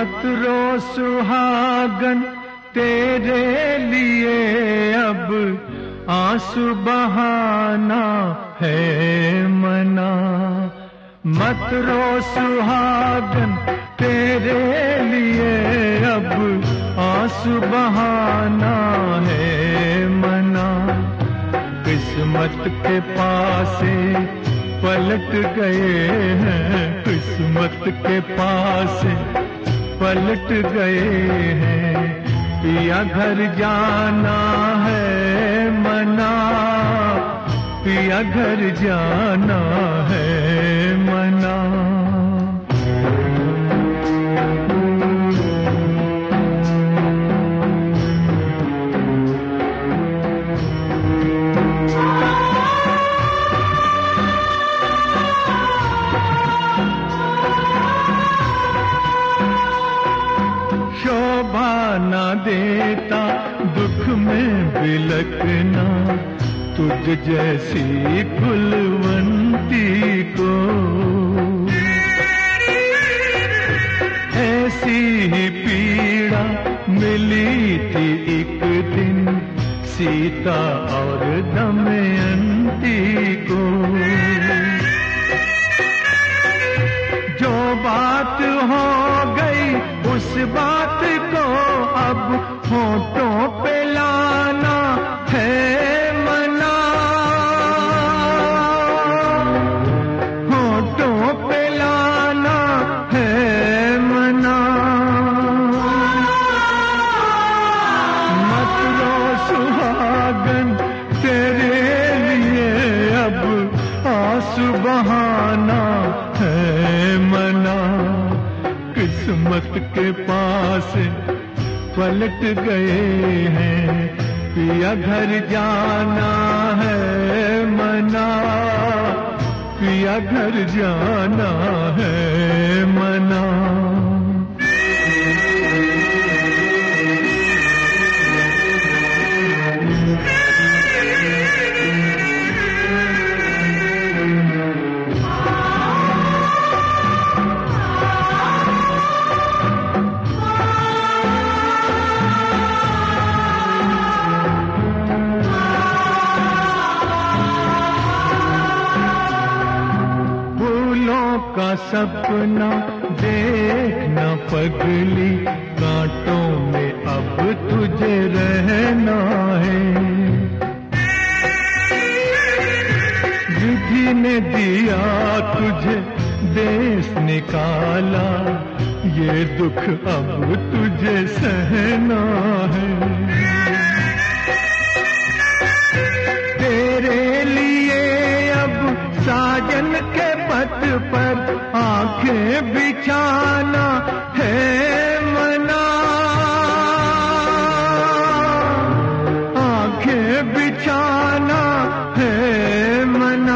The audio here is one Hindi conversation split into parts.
मत रो सुहागन तेरे लिए अब आंसू बहाना है मना। मत रो सुहागन तेरे लिए अब आंसू बहाना है मना। किस्मत के पासे पलट गए हैं, किस्मत के पासे पलट गए हैं। पिया घर जाना है मना, पिया घर जाना है मना। शोभा न देता दुख में बिलकना, तुझ जैसी फुलवंती को। ऐसी ही पीड़ा मिली थी एक दिन सीता और दमयंती को। जो बात हो गई उस बात को अब होठों पे लाना है मना। होठों पे लाना है मना। मत रो सुहागन तेरे लिए अब आंसू बहाना है मना। किस्मत के पास पलट गए हैं, पिया घर जाना है मना, पिया घर जाना है मना। का सपना देखना पगली, कांटों में अब तुझे रहना है। विधि ने दिया तुझे देश निकाला, ये दुख अब तुझे सहना है। तेरे लिए अब साजन के पथ पर आंखें बिछाना है मना। आंखें बिछाना है मना।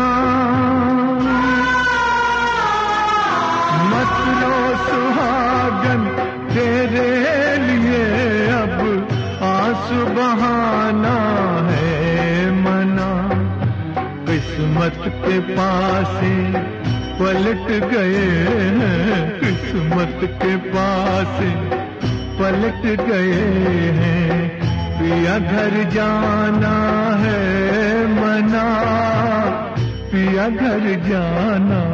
मत रो सुहागन तेरे लिए अब आंसू बहाना है मना। किस्मत के पासे पलट गए हैं, किस्मत के पासे पलट गए हैं। पिया घर जाना है मना, पिया घर जाना